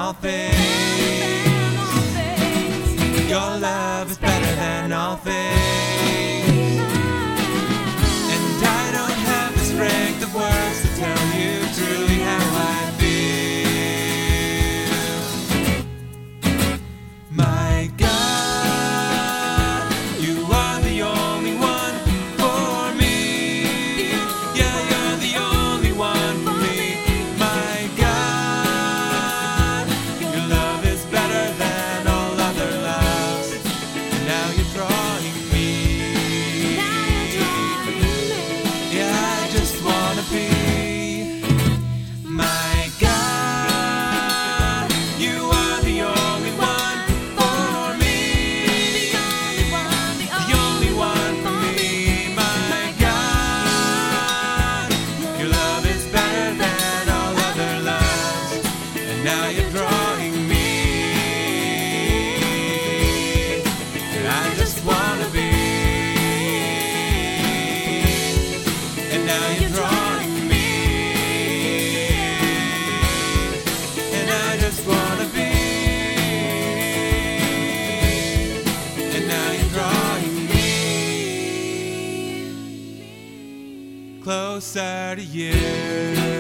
all things. Your love is better than all things. And I don't have the strength of words to tell you truly how I feel. My God, you are the only one for me. Yeah, you're the only one for me. My God, your love is better than all other loves. And now you're drawing me. Yeah, I just wanna be. My God, you are the only one for me. The only one for me. My God, your love is better than all other loves. And now you're drawing me. And I just wanna be. And now you're drawing me. And I just wanna be. And now you're drawing me closer to you.